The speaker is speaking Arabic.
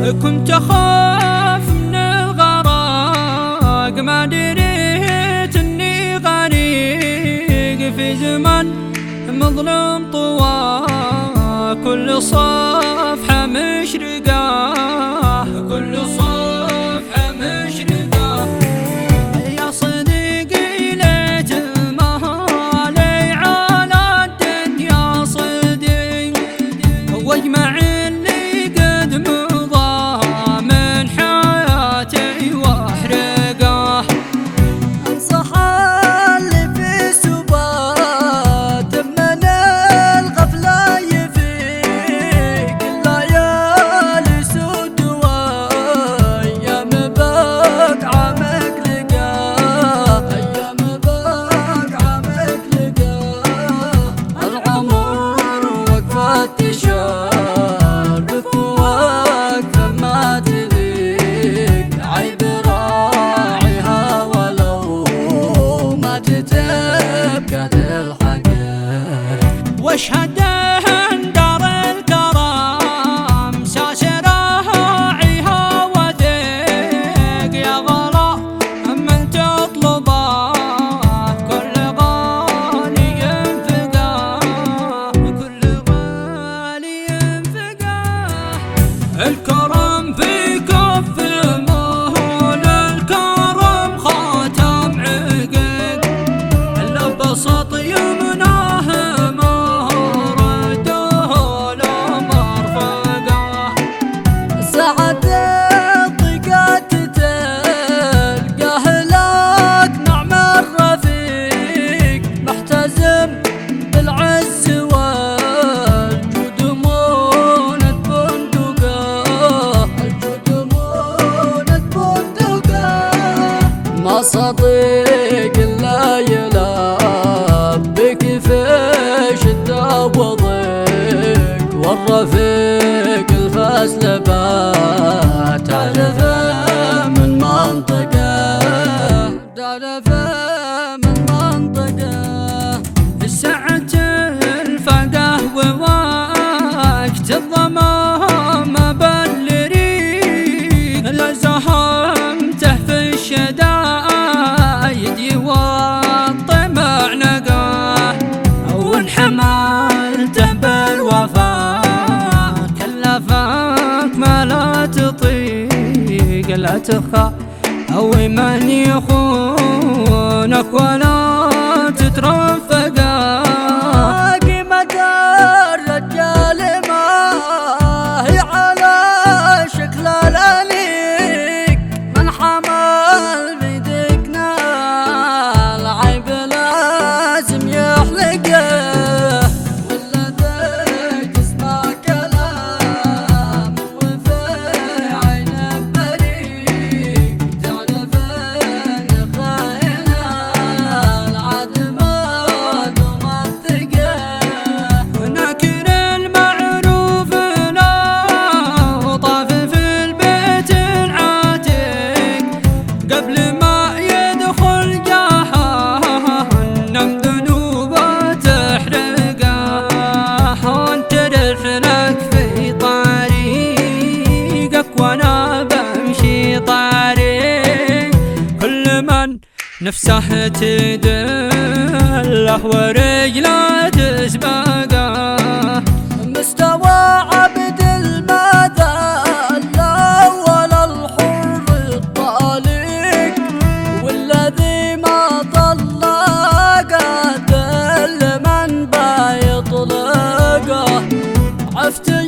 كنت أخاف من الغرق، ما دريت إني غريق في زمن مظلم طوى كل صفحة مشرقة، كل صفحة مشرقة. يا صديقي ليت المهالي على الدنيا صدق، واجمع اللي قد مضى من حياتي واحرقه. انصح اللي في سبات من الغفلة يفيق، الليالي سود وايام بقعمك لقاه، ايام بقعمك لقاه. العمر وقفة تشار بفواك ما تليق، عيب راعيها ولو ما تتبقى الحقائق. واشهد ان دار الكرم ساسره راعيها وثيق، يا غلا من تطلبه كل غالي ينفقه، كل غالي ينفقه. الكرم في كف مهول، الكرم خاتم عقد، لبسط يمناه ساعة الضيقات تلقاه لك نعم الرفيق، محتزم بالعز والجود مونة بندقه، الجود مونة بندقه. ما صديق إلا يلبك في شدة وضيق، والرفيق الفسلبة تعرفه من منطقه، تعرفه من منطقه. في ساعة الفقه ووقت الظمام بالريق، لزهمته في الشدايد والطمع نقاه، وانحملته بالوفاء كلفك ما لا تطيق، لا تخاف أو من يخونك ولا تترفقه. قيمة الرجال ما هي على شكل الأنيق، من حمل بيدك نال عيب لازم يحلقه، ولدك تسمع كلام وفي عينه بريق، تعرف ان خاينه العد ما تمثقه. وناكر المعروف لا وطاف في البيت العاتق، قبل ما يدخل جهنم ذنوبه تحرقه، وانت رحلك في طريقك وانا بمشي طريق، كل من نفسه تدله ورجله تسبقه. مستوى عبد المذل ولا الحر الطالق، والذي ما طلق دل من بيطلقه. عفت